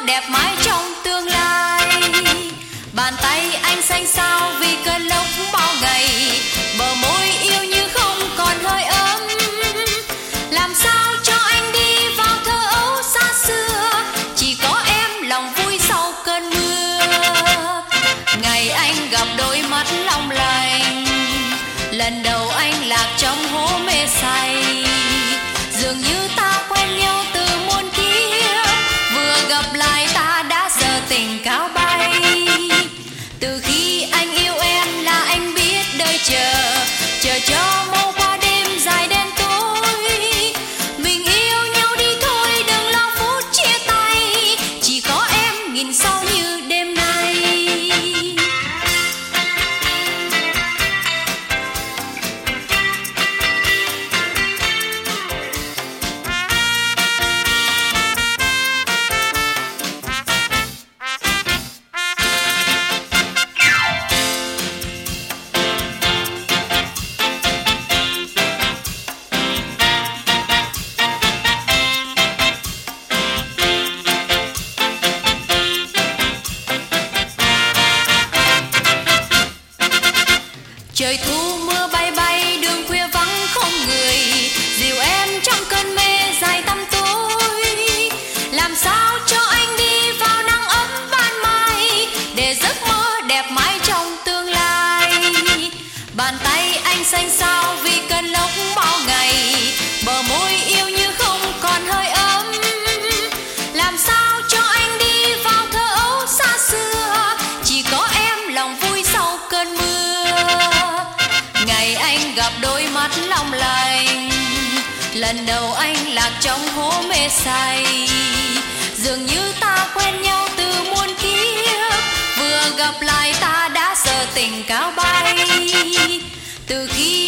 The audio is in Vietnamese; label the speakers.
Speaker 1: đẹp mãi trong tương lai. Bàn tay anh xanh xao vì cơn lốc bao ngày, bờ môi yêu như không còn hơi ấm. Làm sao cho anh đi vào thơ ấu xa xưa, chỉ có em lòng vui sau cơn mưa. Ngày anh gặp đôi mắt long lanh, lần đầu anh lạc trong hố mê say. Dường như ta quen nhau từ muôn kiếp, vừa gặp lại ta đã giờ tình cao bay. Từ khi anh yêu em là anh biết đợi chờ cho mau qua đêm dài đen tối. Mình yêu nhau đi thôi đừng lo phút chia tay, chỉ có em nghìn sao như đêm nay. Trời thu mưa bay bay, đường khuya vắng không người, dìu em trong cơn mê dài tăm tối. Làm sao cho anh đi vào nắng ấm ban mai, để giấc mơ đẹp mãi trong tương lai. Bàn tay anh xanh xao vì cơn lốc bao ngày, bờ môi yêu như không còn hơi ấm. Làm sao cho anh đi vào thơ ấu xa xưa, chỉ có em lòng vui sau cơn mưa. Ngày anh gặp đôi mắt long lanh, lần đầu anh lạc trong hố mê say. Dường như ta quen nhau từ muôn kiếp, vừa gặp lại ta đã giờ tình cao bay. Từ khi